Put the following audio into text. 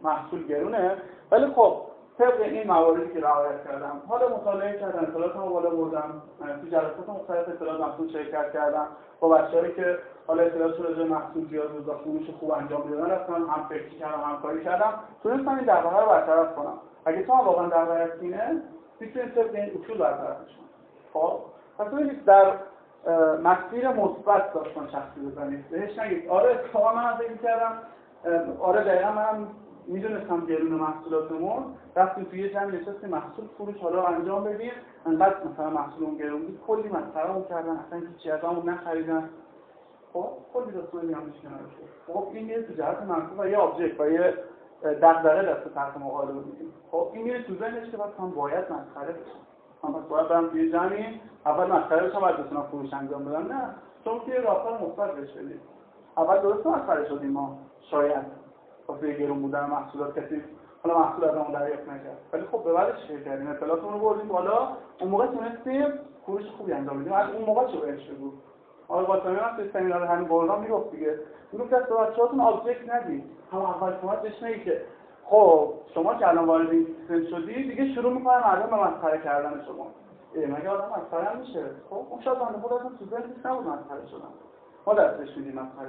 محصول گرونه، ولی خب طبق این مواردی که رعایت کردم، حالا مطالعه کردم، اطلاعاتمو بالا بردم، تو جلسات مختلف اطلاعات محصول شرکت کردم، با بچه‌هایی که حالا اطلاعات راجع به محصول زیاد بود و فروش خوب انجام میدادن رفتم هم فکر کردم، همکاری کردم، تونستم این دغدغه رو برطرف کنم. اگه تو هم واقعا دغدغه‌ت اینه، میتونید طبق این اصول برطرفش کنید. خب پس ببینید در مسیر مثبت داستان شخصی بزنید. بهش نگید آره اتفاقا من فکر کردم، آره دقیقاً منم میدونستم گرون محصولاتمون، رفتیم توی یه جمع نشستیم محصول فروش حالا انجام بدیم، انقدر مثلا محصولمون گرون بود، کلی مسخره‌مون کردن، اصلا هیچ ازمون نخریدن. خب کلی داستان دیگه همش کنار شد. خب این میره تو جهت منطق و یه آبجکت و یه دغدغه دست تحت مقابله می‌گیم. خب این میره تو ذهنش که من باید مسخره بشم. من پس باید برم توی جمعی اول مسخره بشم بعد بتونم فروش انجام بدم. نه، چون که راهکار مثبت بهش بدید. اول درست مسخره شدیم ما شاید واسه گرون بودن محصولات کسی حالا محصول از اون دریافت نکرد، ولی خب به بعدش چه کردیم؟ اطلاعاتمون رو بردیم بالا، اون موقع تونستیم فروش خوبی انجام بدیم. از اون موقع چه بهش بگو؟ آقای قاسمی هم تو سمینار همین بردام میگفت دیگه، میگفت از بچه‌هاتون آبجکت ندید، هم اول شما بهش نگید که خب شما که الان وارد این سیستم شدی دیگه شروع می‌کنن مردم به مسخره کردن شما. مگه آدم مسخره میشه؟ خب اون شاید بنده خودتون تو ذهنش نبود مسخره شدن. ما دستش میدیم مسخره